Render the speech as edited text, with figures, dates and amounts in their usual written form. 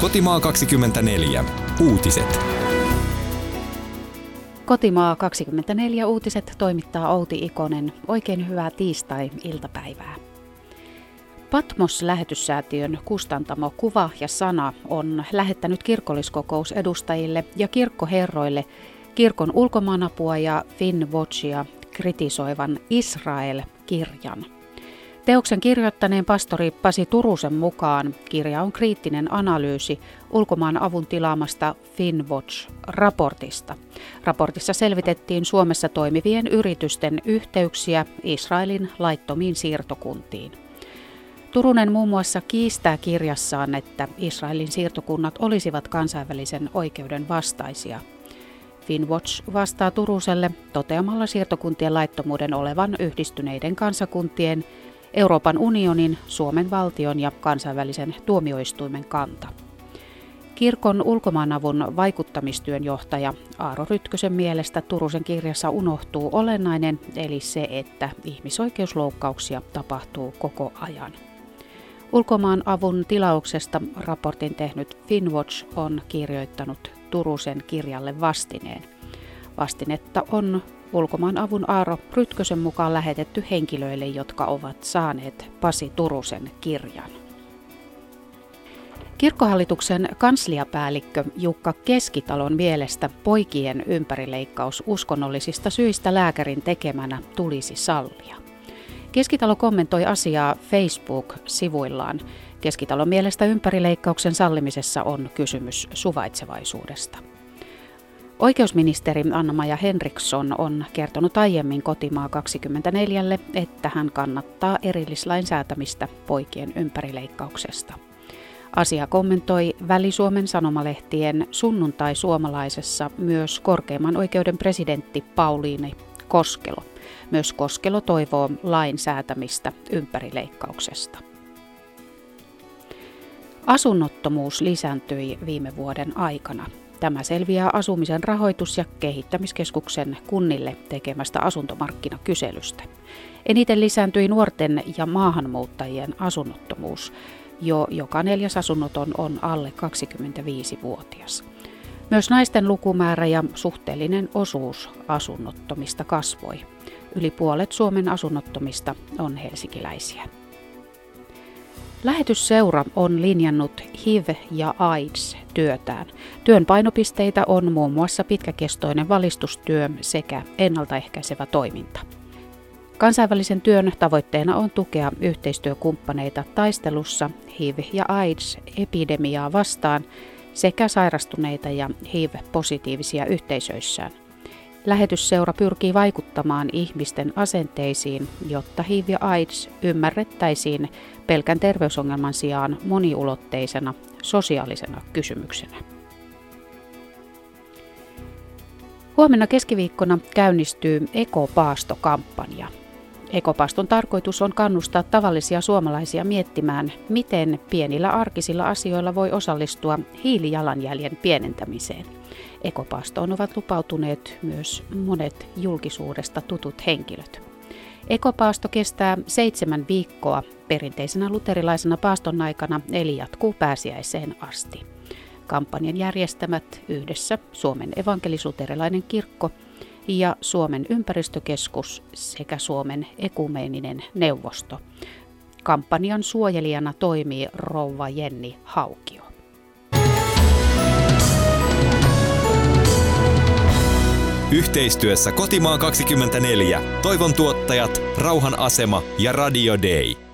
Kotimaa 24. Uutiset. Kotimaa 24 uutiset toimittaa Outi Ikonen. Oikein hyvää tiistai-iltapäivää. Patmos-lähetyssäätiön kustantamo Kuva ja Sana on lähettänyt kirkolliskokousedustajille ja kirkkoherroille kirkon ulkomaanapua ja Finnwatchia kritisoivan Israel-kirjan. Teoksen kirjoittaneen pastori Pasi Turusen mukaan kirja on kriittinen analyysi ulkomaan avun tilaamasta Finnwatch-raportista. Raportissa selvitettiin Suomessa toimivien yritysten yhteyksiä Israelin laittomiin siirtokuntiin. Turunen muun muassa kiistää kirjassaan, että Israelin siirtokunnat olisivat kansainvälisen oikeuden vastaisia. Finnwatch vastaa Turuselle toteamalla siirtokuntien laittomuuden olevan Yhdistyneiden kansakuntien, Euroopan unionin, Suomen valtion ja kansainvälisen tuomioistuimen kanta. Kirkon ulkomaanavun vaikuttamistyön johtaja Aaro Rytkösen mielestä Turusen kirjassa unohtuu olennainen, eli se, että ihmisoikeusloukkauksia tapahtuu koko ajan. Ulkomaanavun tilauksesta raportin tehnyt Finnwatch on kirjoittanut Turusen kirjalle vastineen. Vastinetta on ulkomaanavun Aaro Rytkösen mukaan lähetetty henkilöille, jotka ovat saaneet Pasi Turusen kirjan. Kirkkohallituksen kansliapäällikkö Jukka Keskitalon mielestä poikien ympärileikkaus uskonnollisista syistä lääkärin tekemänä tulisi sallia. Keskitalo kommentoi asiaa Facebook-sivuillaan. Keskitalon mielestä ympärileikkauksen sallimisessa on kysymys suvaitsevaisuudesta. Oikeusministeri Anna-Maja Henriksson on kertonut aiemmin Kotimaa 24:lle, että hän kannattaa erillislain säätämistä poikien ympärileikkauksesta. Asia kommentoi Väli-Suomen sanomalehtien Sunnuntai-Suomalaisessa myös korkeimman oikeuden presidentti Pauliine Koskelo. Myös Koskelo toivoo lain säätämistä ympärileikkauksesta. Asunnottomuus lisääntyi viime vuoden aikana. Tämä selviää Asumisen rahoitus- ja kehittämiskeskuksen kunnille tekemästä asuntomarkkinakyselystä. Eniten lisääntyi nuorten ja maahanmuuttajien asunnottomuus. Jo joka 4. asunnoton on alle 25-vuotias. Myös naisten lukumäärä ja suhteellinen osuus asunnottomista kasvoi. Yli puolet Suomen asunnottomista on helsinkiläisiä. Lähetysseura on linjannut HIV- ja AIDS-työtään. Työn painopisteitä on muun muassa pitkäkestoinen valistustyö sekä ennaltaehkäisevä toiminta. Kansainvälisen työn tavoitteena on tukea yhteistyökumppaneita taistelussa HIV- ja AIDS-epidemiaa vastaan sekä sairastuneita ja HIV-positiivisia yhteisöissään. Lähetysseura pyrkii vaikuttamaan ihmisten asenteisiin, jotta HIV ja AIDS ymmärrettäisiin pelkän terveysongelman sijaan moniulotteisena sosiaalisena kysymyksenä. Huomenna keskiviikkona käynnistyy Ekopaasto-kampanja. Ekopaaston tarkoitus on kannustaa tavallisia suomalaisia miettimään, miten pienillä arkisilla asioilla voi osallistua hiilijalanjäljen pienentämiseen. Ekopaastoon ovat lupautuneet myös monet julkisuudesta tutut henkilöt. Ekopaasto kestää 7 viikkoa perinteisenä luterilaisena paaston aikana, eli jatkuu pääsiäiseen asti. Kampanjan järjestämät yhdessä Suomen evankelis-luterilainen kirkko ja Suomen ympäristökeskus sekä Suomen ekumeeninen neuvosto. Kampanjan suojelijana toimii rouva Jenni Haukio. Yhteistyössä Kotimaa 24. Toivon tuottajat, Rauhan asema ja Radio Day.